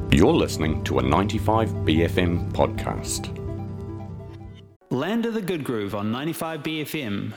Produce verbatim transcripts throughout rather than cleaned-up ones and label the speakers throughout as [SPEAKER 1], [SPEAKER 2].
[SPEAKER 1] You're listening to a ninety-five B F M podcast.
[SPEAKER 2] Land of the Good Groove on ninety-five B F M.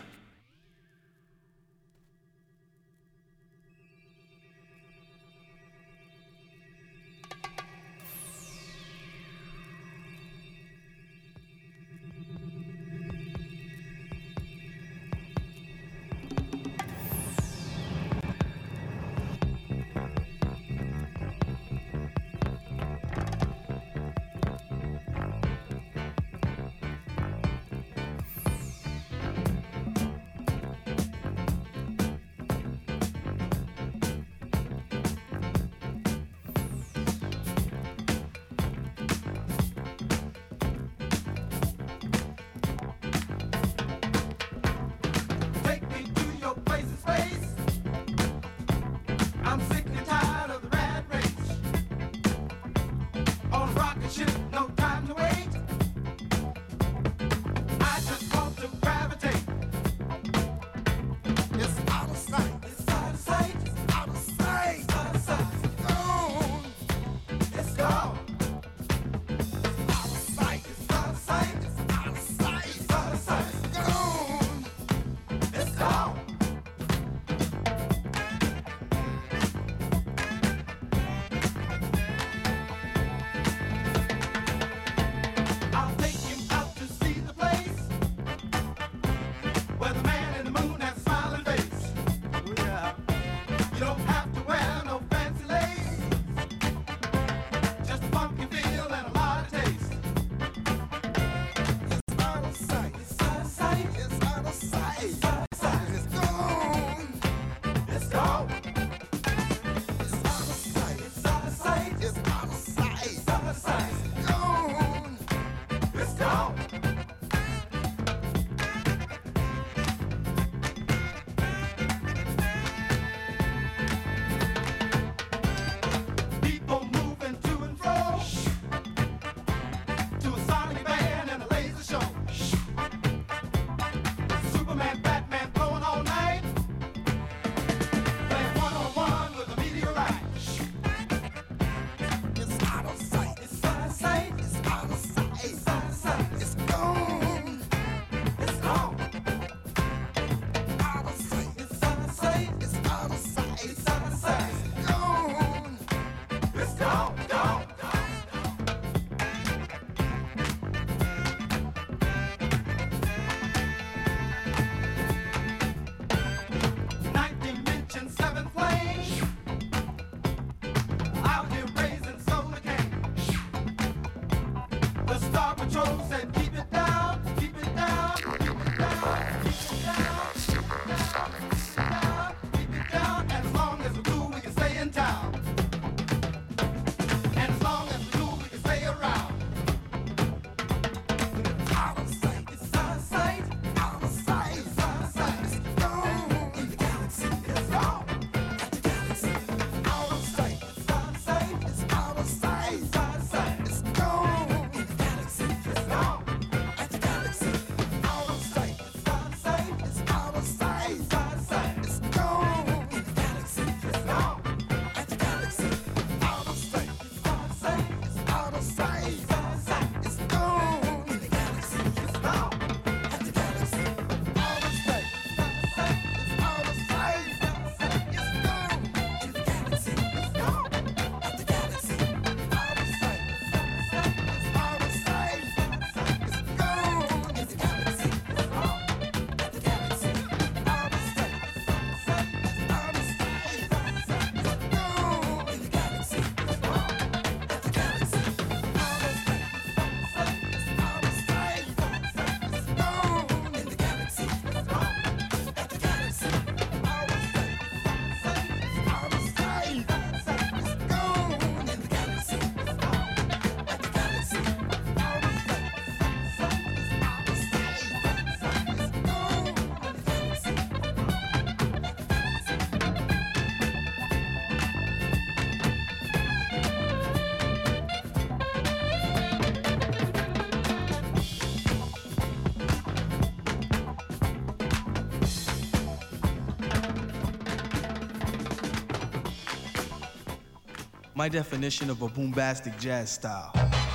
[SPEAKER 3] my definition of a bombastic jazz style.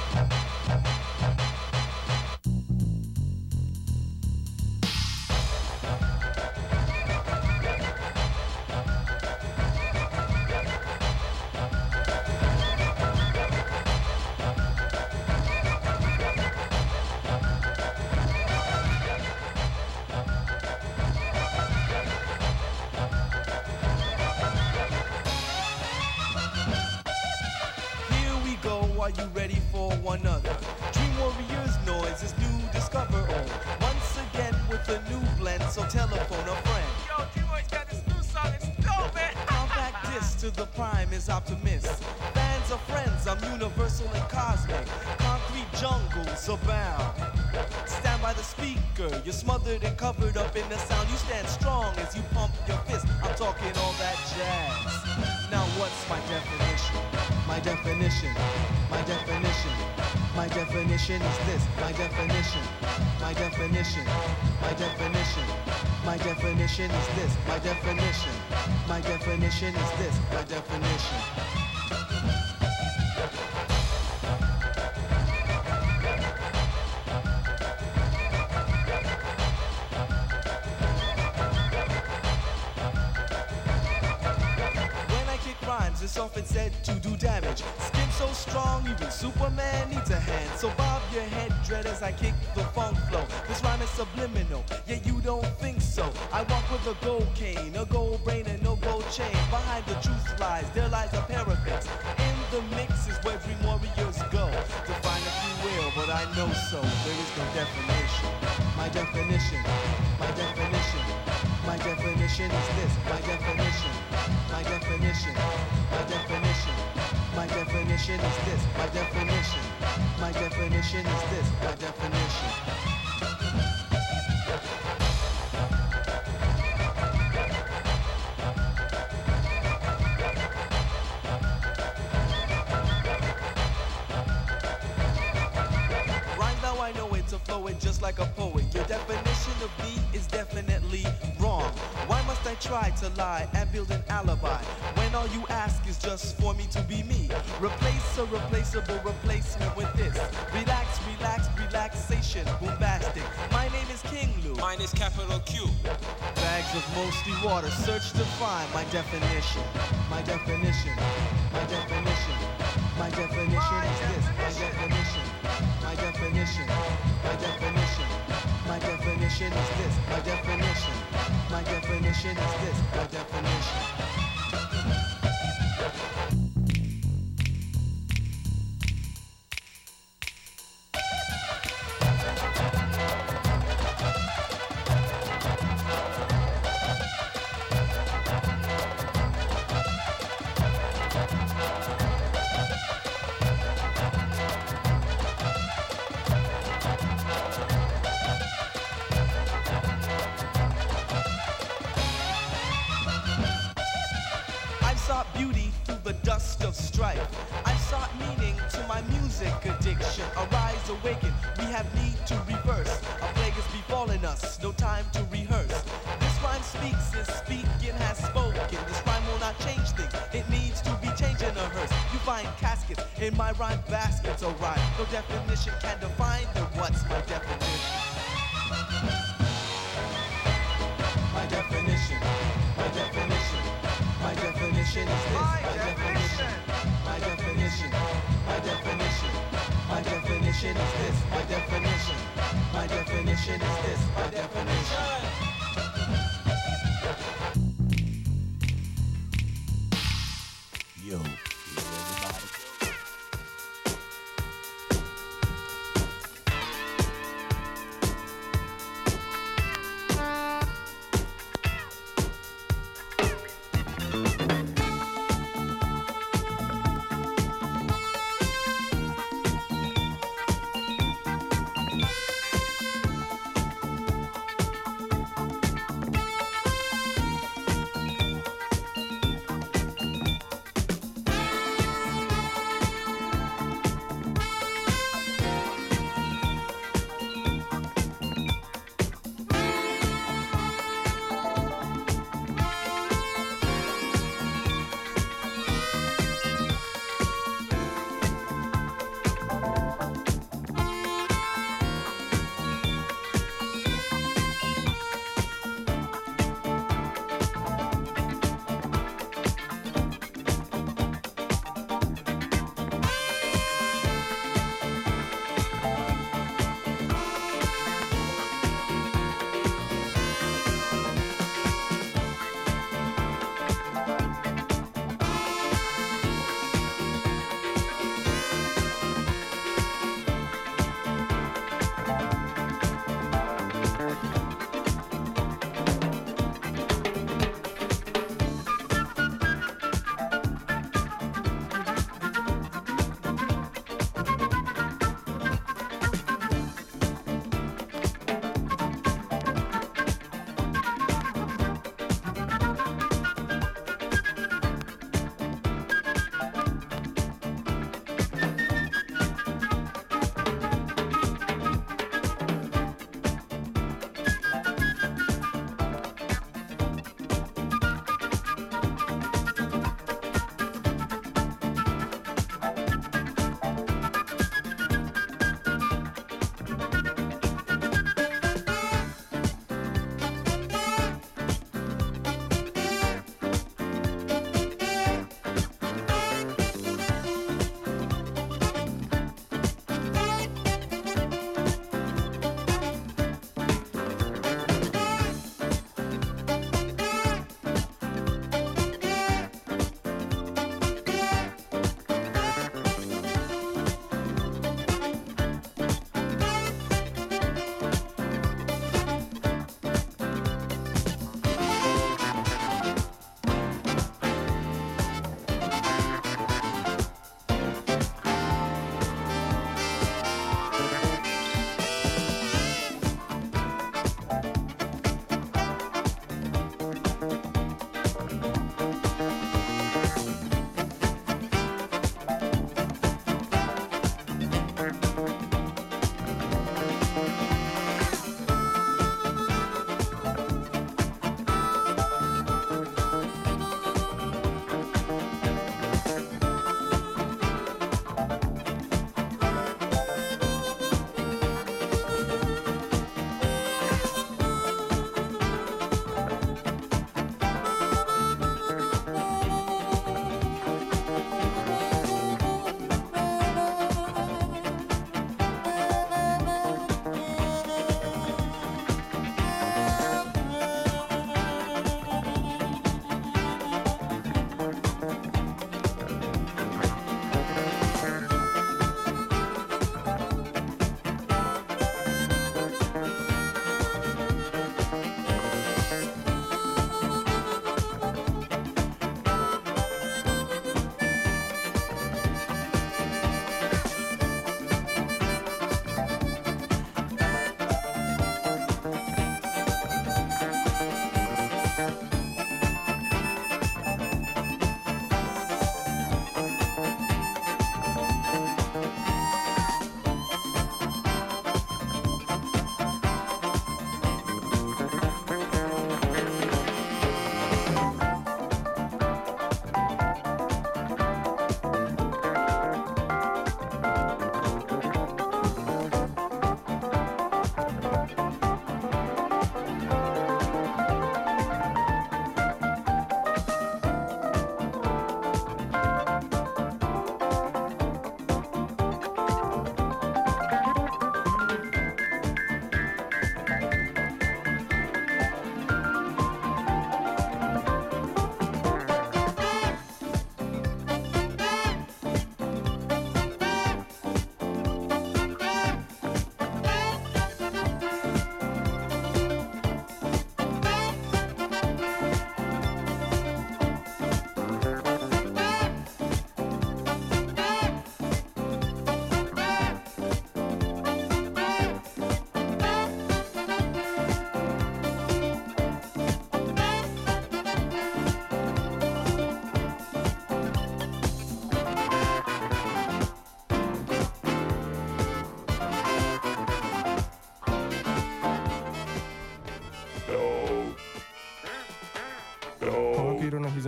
[SPEAKER 3] You're smothered and covered up in the sound. You stand strong as you pump your fist. I'm talking all that jazz. Now what's my definition? My definition, my definition, my definition is this. My definition, my definition, my definition, my definition is this. My definition, my definition is this. My definition. It's often said to do damage. Skin so strong, even Superman needs a hand. So bob your head, dread, as I kick the funk flow. This rhyme is subliminal, yet you don't think so. I walk with a gold cane, a gold brain, and no gold chain. Behind the truth lies, there lies a parapet. In the mix is where dream warriors go to find if you will, but I know so. There is no definition. My definition, my definition, my definition is this. My definition, my definition, my definition, my definition is this. My definition, my definition is this. My definition. Just like a poet, your definition of me is definitely wrong. Why must I try to lie and build an alibi when all you ask is just for me to be me? Replace a replaceable replacement with this. Relax, relax, relaxation, bombastic. My name is King Lou.
[SPEAKER 4] Mine is capital Q.
[SPEAKER 3] Bags of mostly water, search to find my definition. My definition, my definition, my definition is this. My definition, my definition, my definition, my definition is this. My definition, my definition is this. My definition. Awaken, we have need to reverse. A plague is befalling us, no time to rehearse. This rhyme speaks, is speaking, has spoken. This rhyme will not change things, it needs to be changed in a hearse. You find caskets in my rhyme baskets, alright. No definition can define, then what's my definition? My definition, my definition, my definition is this. My definition, my definition, my definition. My definition is this. My definition. My definition is this. My definition. Yo, everybody.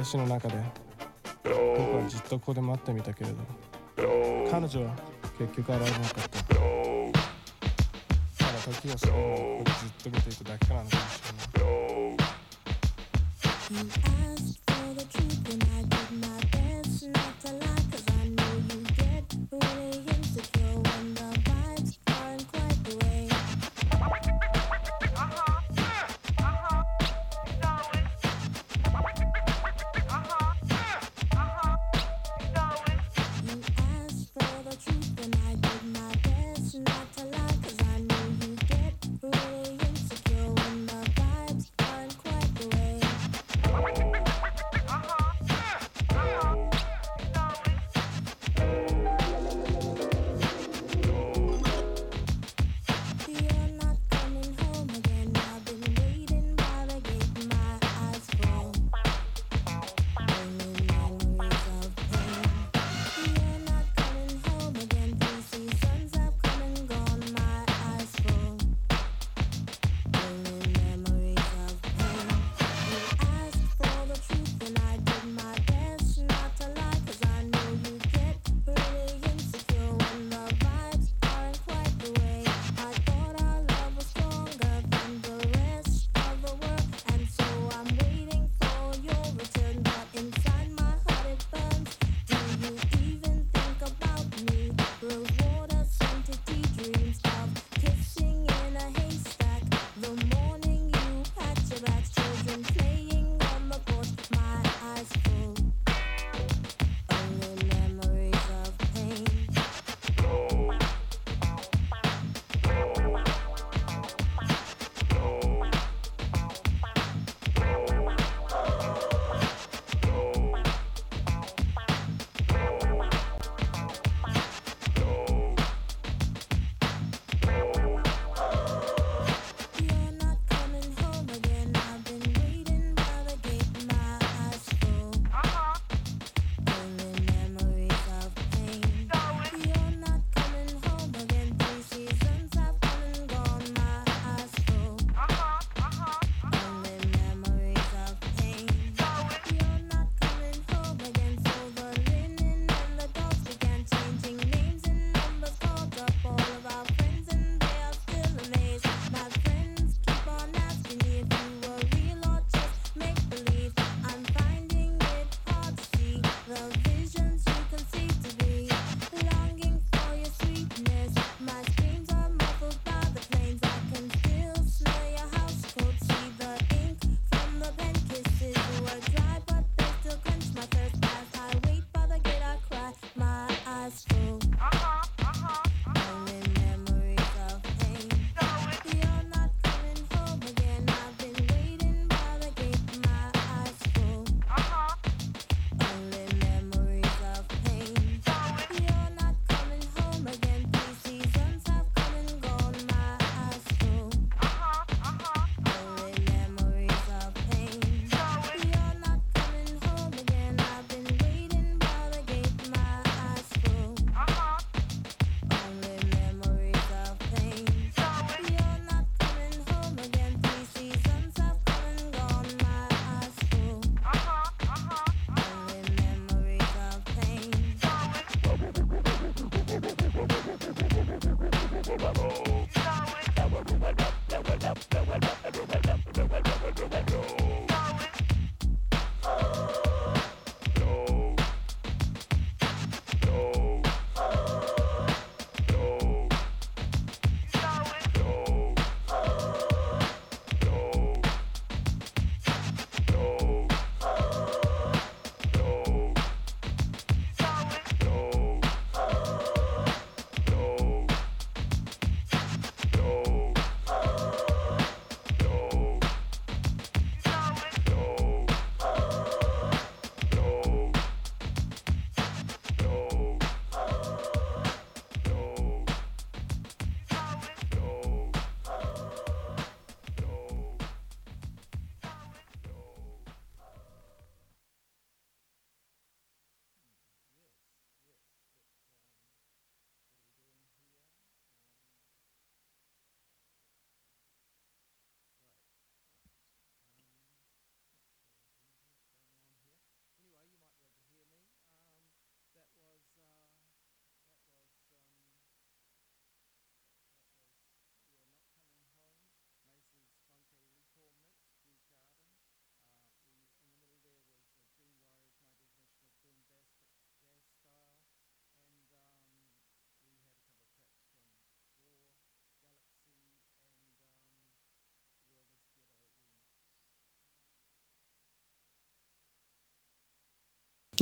[SPEAKER 4] 私の中で僕はじっとここで待ってみたけれど彼女は結局現れなかった。ただ時を過ぎるのをここでずっと見ていただけなのかもしれない。You asked for the truth and I did my best not to lie, cause I know you get really insecure when the vibes aren't quite the way.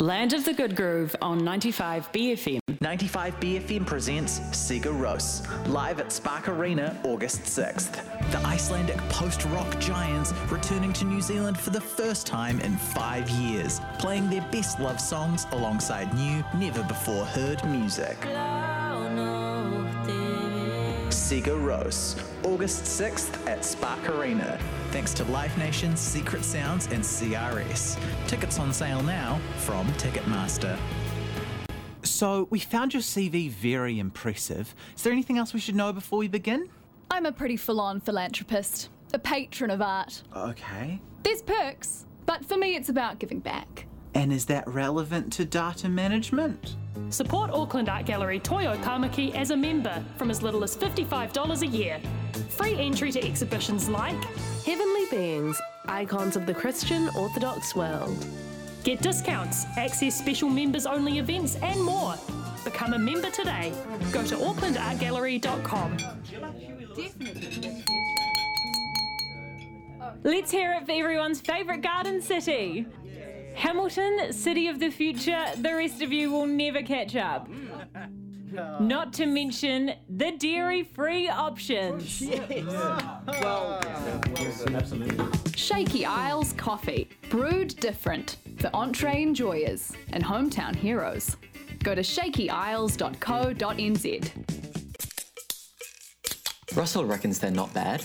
[SPEAKER 5] Land of the Good Groove on ninety-five B F M.
[SPEAKER 6] ninety-five B F M presents Sigur Rós, live at Spark Arena, August sixth. The Icelandic post-rock giants returning to New Zealand for the first time in five years, playing their best love songs alongside new, never-before-heard music. Sigur Rós, August sixth at Spark Arena, thanks to Live Nation's Secret Sounds and C R S. Tickets on sale now from Ticketmaster.
[SPEAKER 7] So, we found your C V very impressive. Is there anything else we should know before we begin?
[SPEAKER 8] I'm a pretty full-on philanthropist, a patron of art.
[SPEAKER 7] Okay.
[SPEAKER 8] There's perks, but for me it's about giving back.
[SPEAKER 7] And is that relevant to data management?
[SPEAKER 9] Support Auckland Art Gallery Toyo Kamaki as a member from as little as fifty-five dollars a year. Free entry to exhibitions like
[SPEAKER 10] Heavenly Beings, Icons of the Christian Orthodox World.
[SPEAKER 9] Get discounts, access special members-only events and more. Become a member today. Go to auckland art gallery dot com.
[SPEAKER 11] Let's hear it for everyone's favourite garden city. Hamilton, city of the future, the rest of you will never catch up. Not to mention the dairy-free options.
[SPEAKER 8] Shaky Isles Coffee, brewed different for entree enjoyers and hometown heroes. Go to shaky isles dot co dot n z.
[SPEAKER 12] Russell reckons they're not bad.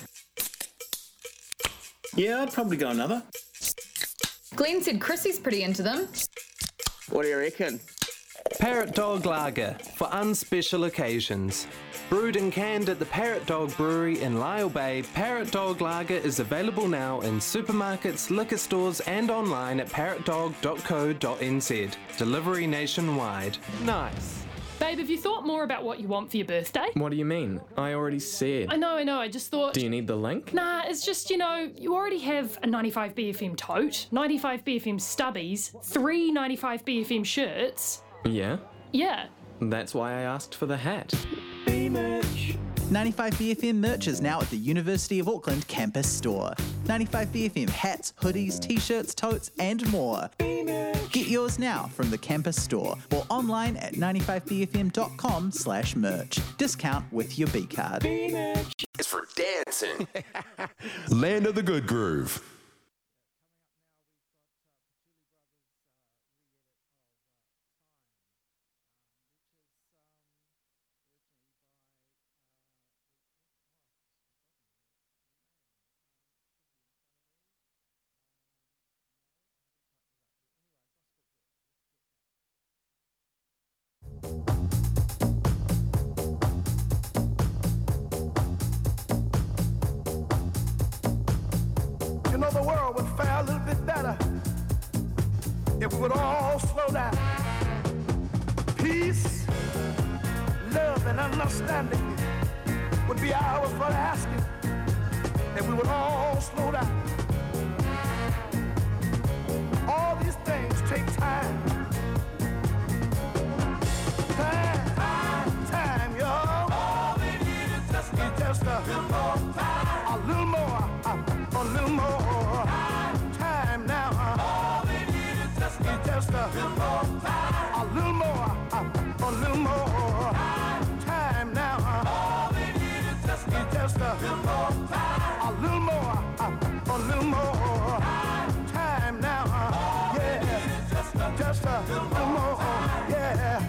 [SPEAKER 2] Yeah, I'd probably go another.
[SPEAKER 8] Glenn said Chrissy's pretty into them.
[SPEAKER 13] What do you reckon?
[SPEAKER 14] Parrot Dog Lager for unspecial occasions. Brewed and canned at the Parrot Dog Brewery in Lyle Bay, Parrot Dog Lager is available now in supermarkets, liquor stores and online at parrot dog dot co dot n z. Delivery nationwide. Nice.
[SPEAKER 9] Babe, have you thought more about what you want for your birthday?
[SPEAKER 15] What do you mean? I already said.
[SPEAKER 9] I know, I know, I just thought...
[SPEAKER 15] Do you need the link?
[SPEAKER 9] Nah, it's just, you know, you already have a ninety-five B F M tote, ninety-five B F M stubbies, three ninety-five B F M shirts.
[SPEAKER 15] Yeah?
[SPEAKER 9] Yeah.
[SPEAKER 15] That's why I asked for the hat.
[SPEAKER 6] B-Merch. ninety-five B F M merch is now at the University of Auckland campus store. ninety-five B F M hats, hoodies, t-shirts, totes and more. Get yours now from the campus store or online at ninety-five b f m dot com slash merch. Discount with your B card.
[SPEAKER 16] B-Merch is for dancing.
[SPEAKER 1] Land of the Good Groove.
[SPEAKER 3] You know, the world would fare a little bit better if we would all slow down. Peace, love, and understanding would be ours for the asking if we would all slow down. All these things take time. Time, time, time, yo. All we need is just, just a little more time. A little more, a, a little more time, time now. All we need is just, just a little more time. A little more, a, a little more time, time now. All we need is just, just a little more time. A little more, a, a little more time, time now. Yeah, just a, just a little more, yeah.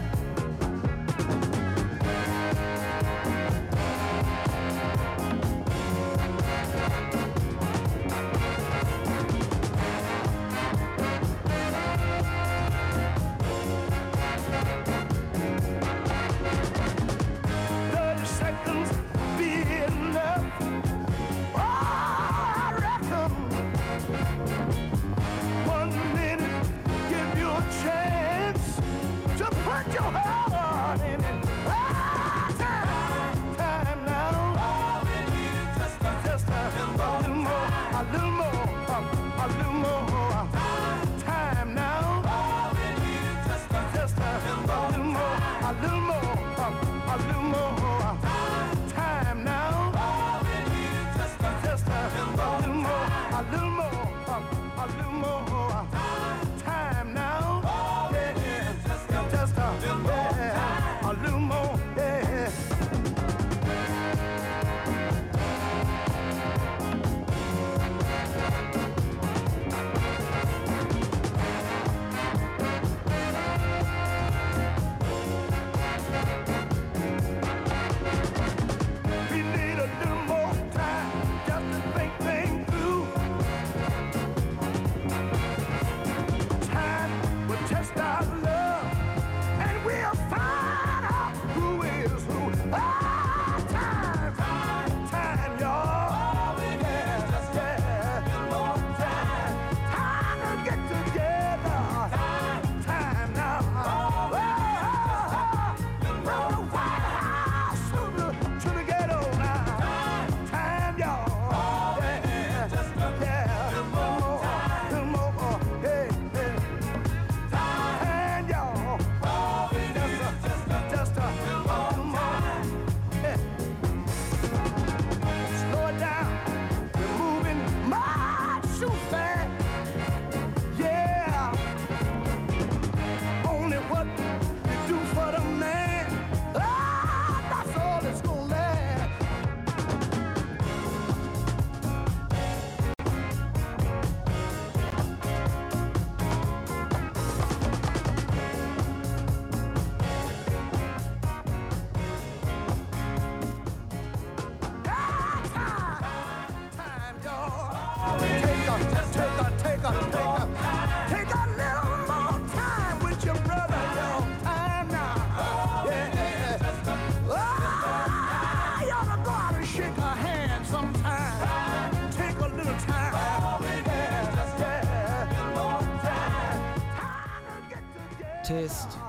[SPEAKER 3] thirty seconds be enough. Oh, I reckon one minute give you a chance to put your heart in it. Ah, time, time now. All we need is just a, just a little more, a little more, a, a little more time now. All we need is just a, just a little more, a little more, a, a little more time now. All we need is just a, just a little more, a little more, a, a little more time now. Yeah.
[SPEAKER 17] test.